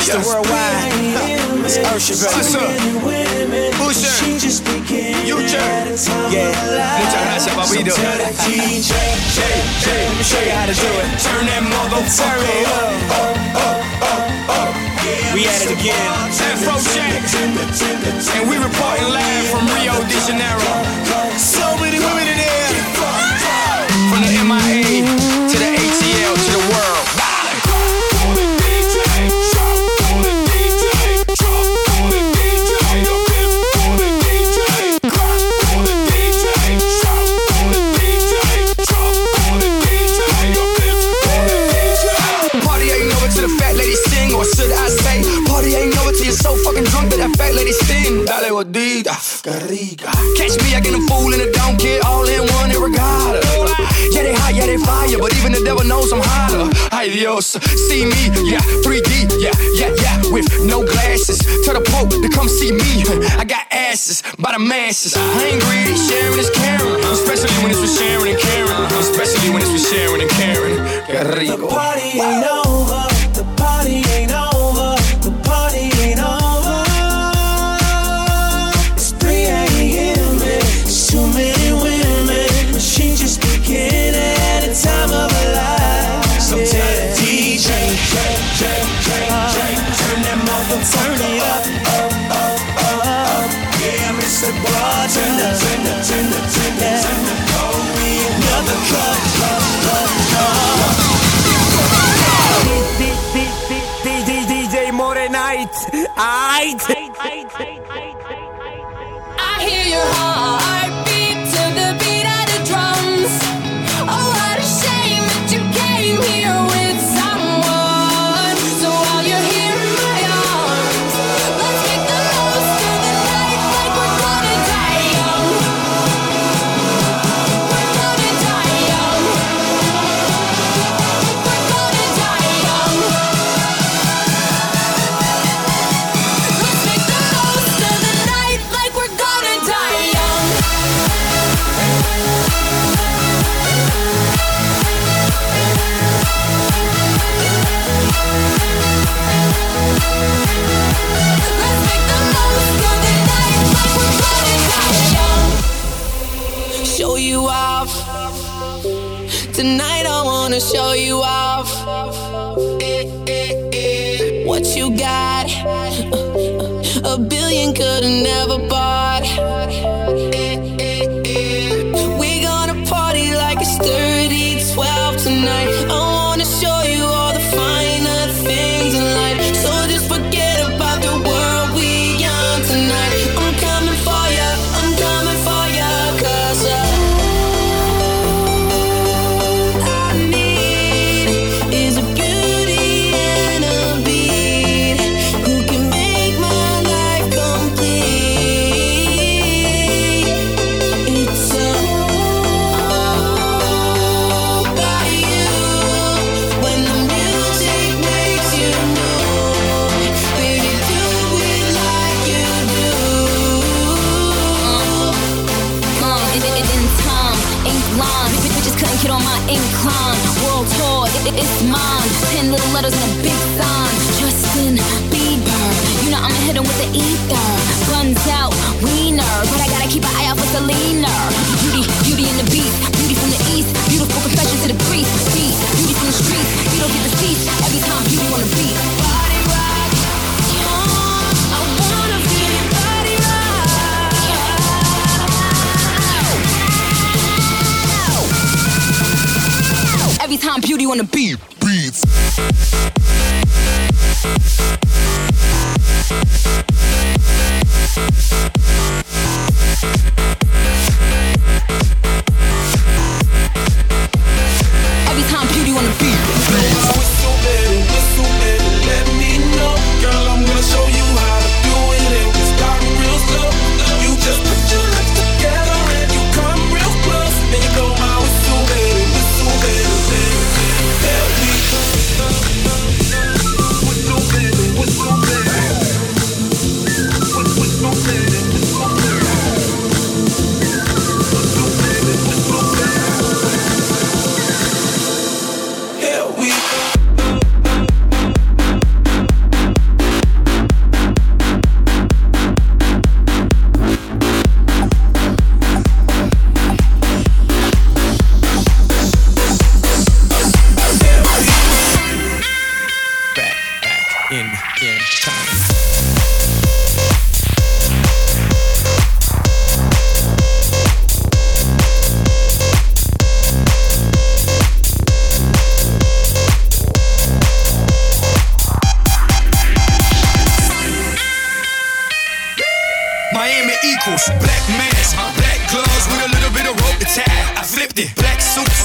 Mr. Worldwide. It's Usher, baby. Usher. Yeah. Muchas gracias, papito. Let me show you how to do it. Turn that motherfucker up. We at it again. Afro Jack. And we reporting live from Rio de Janeiro. So many women in there. From the MIA to the ATL to the world. Should I say, party ain't over till you're so fucking drunk that fat lady sing. Dale gordita, que rica. Catch me acting a fool and I don't care, all in one and regatta. Yeah, they hot, yeah, they fire, but even the devil knows I'm hotter. Ay Dios, see me, yeah, 3D, yeah, with no glasses. Tell the Pope to come see me. I got asses by the masses. I ain't greedy, sharing is caring. Especially when it's with Sharon and Karen. Especially when it's with Sharon and Karen. Que rico. The party ain't over. The party ain't over. The party ain't over. It's 3 a.m. It's too many women. She just beginning at the time of her life. So tell the DJ, turn that mother, turn it up. Yeah, Mr. Bartender, pour me another cup. DJ More Night. I hear your heartbeat to the beat of the drums. Oh, what a shame that you came here with someone. So while you're here in my arms, let's make the most of the night like we're gonna die young. We're gonna die young. We're gonna die young. Let's make the most of the night like we're gonna die young. Let's make the most of the night like we're gonna die young. Show you off. Tonight I wanna show you off. What you got? A billion could've never bought. We gonna party like it's 30-12 tonight. I wanna show you all the finer things in life. So just forget about the world we on tonight. I'm coming for ya, 'cause I need is a beauty and a beat who can make my life complete. It's all by you. When the music makes you move, baby, do it like you do. It's in time, ain't blind. Bitches couldn't get on my incline. World tour, it's mine. 10 little letters and a big sign. Justin Bieber, you know I'ma hit him with the ether. Guns out, wiener, but I gotta keep an eye out for Selena. Beauty in the beat, beauty from the east. Beautiful confession to the priest. Beat, beauty from the streets. You don't get the seats every time beauty on the beat. Body rock, I wanna feel your body rock. Every time beauty on the beat. Beats. Every time beauty on the beat. Whistle, baby, let me know. Girl, I'm gonna show you how to do it. And we start real slow. You just put your lips together and you come real close. Then you blow my whistle, baby, Tell me. Whistle, baby. Whistle, baby.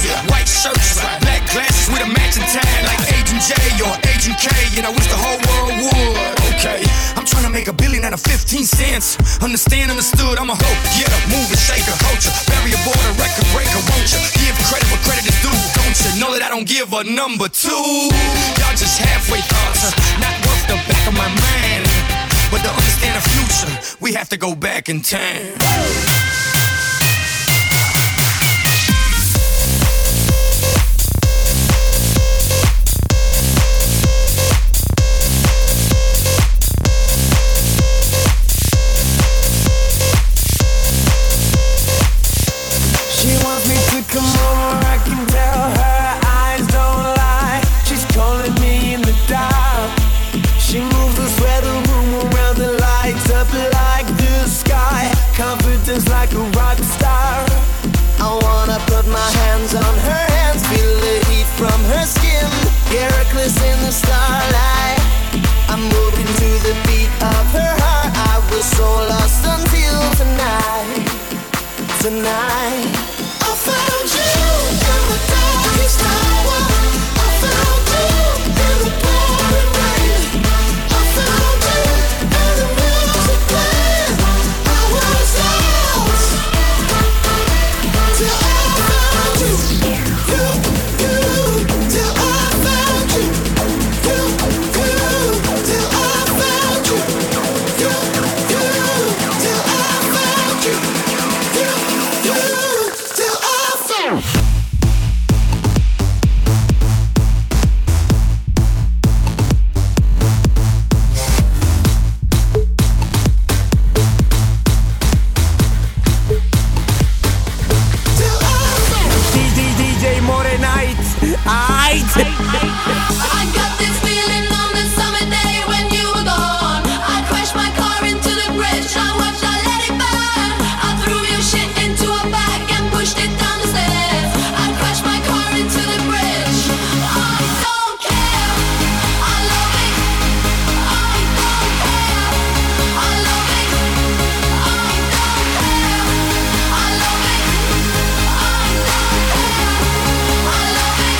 White shirts, black glasses with a matching tag, like Agent J or Agent K, and I wish the whole world would. Okay, I'm trying to make $1 billion out of 15 cents. Understood, I'm a hoe, yeah, mover, shaker, culture, barrier border, record breaker, won't you? Give credit where credit is due, don't you? Know that I don't give a number two. Y'all just halfway thoughts, not worth the back of my mind. But to understand the future, we have to go back in time. Come over, I can tell her eyes don't lie. She's calling me in the dark. She moves to swear the room around the lights up like the sky. Confidence like a rock star. I wanna put my hands on her hands, feel the heat from her skin. Heracles in the starlight. I'm moving to the beat of her heart. I was so lost until tonight. I found you in the darkest hour. I found you in the pouring rain. I found you in the music playing. I was lost till I found you. Till I found you. Till I found you. Till I found you. I got this feeling on the summer day when you were gone. I crashed my car into the bridge. I watched, I let it burn. I threw your shit into a bag and pushed it down the stairs. I crashed my car into the bridge. I don't care. I love it. I don't care. I love it. I don't care. I love it. I don't care. I love it.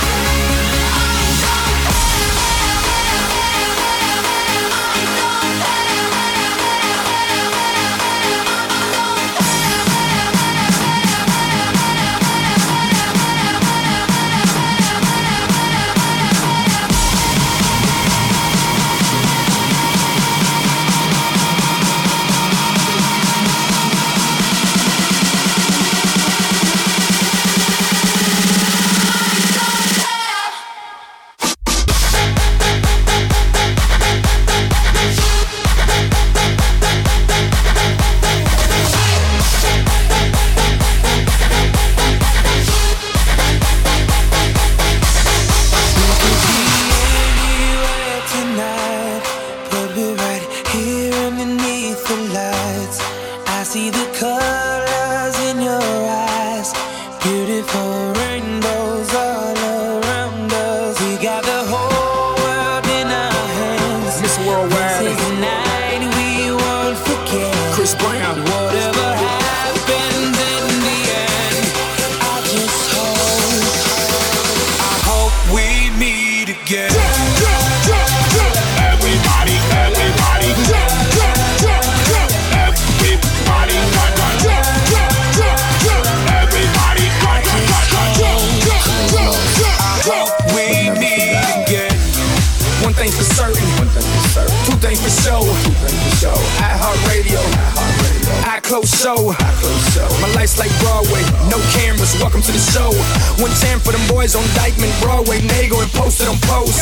show. My life's like Broadway, no cameras, welcome to the show. One time for them boys on Dykeman, Broadway, Nago, and posted on post.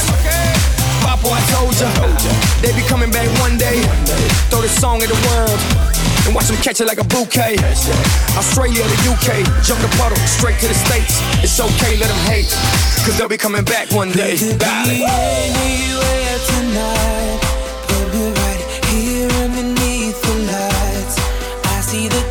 Papo, I told ya, they be coming back one day. Throw this song at the world and watch them catch it like a bouquet. Australia to UK, jump the puddle, straight to the States. It's okay, let them hate, cause they'll be coming back one day. We could be anywhere tonight, but we're right here underneath the lights. I see the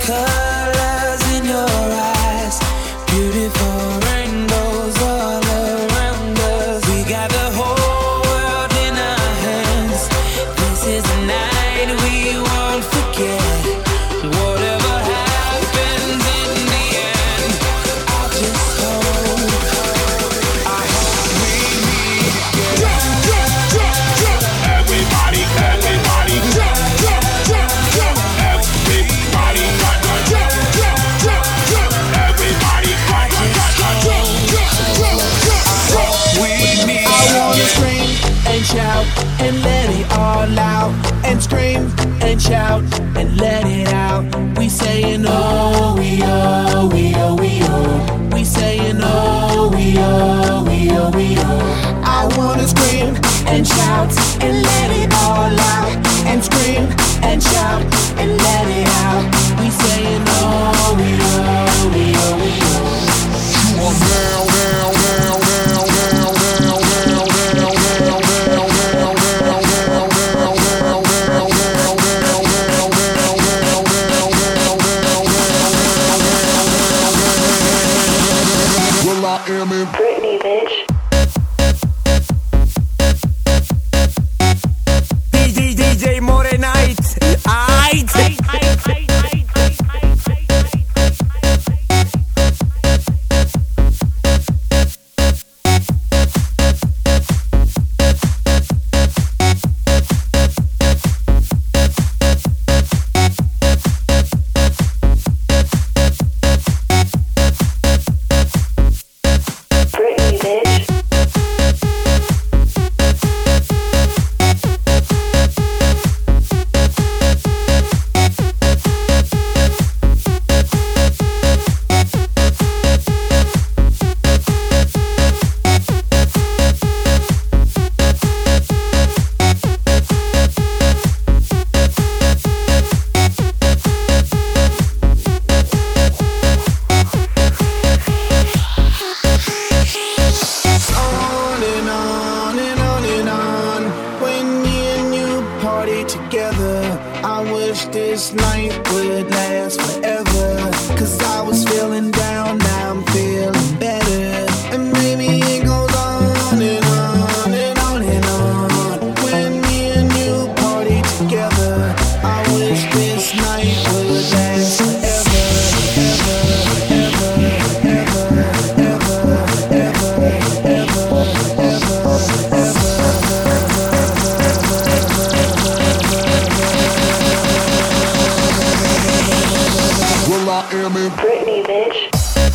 colors in your eyes, beautiful rainbows all around us. We got the whole world in our hands. This is a night we won't forget. Whatever happens in the end, I'll just hold and let it all out, and scream and shout and let it out. We saying oh, we oh, we oh, we oh. We saying oh, we oh, we oh, we oh. I wanna scream and shout and let it all out, and scream and shout and let it out. We saying oh, we oh, we oh, we oh. You are now, now, now, now, now, now, now, now, now, now, now, well, I am in Britney, bitch. DJ Morenite, this night would last forever. Cause I was feeling down, now I'm feeling better. And maybe it goes on and on and on and on. When me and you party together, I wish this night would last forever. Ever, ever, ever, ever, ever, ever, well, I am in Britney, bitch.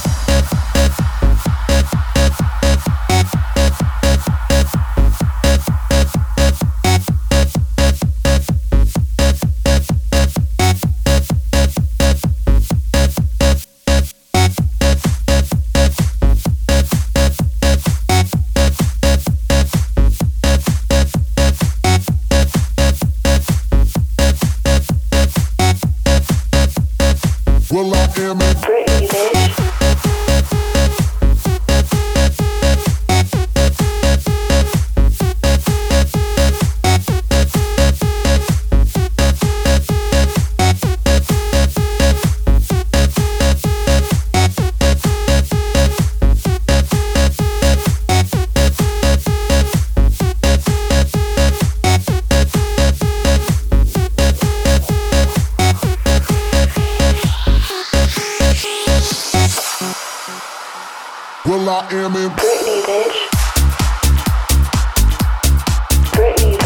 Well, I am in Britney, bitch. Well, I am in Britney, bitch. Britney.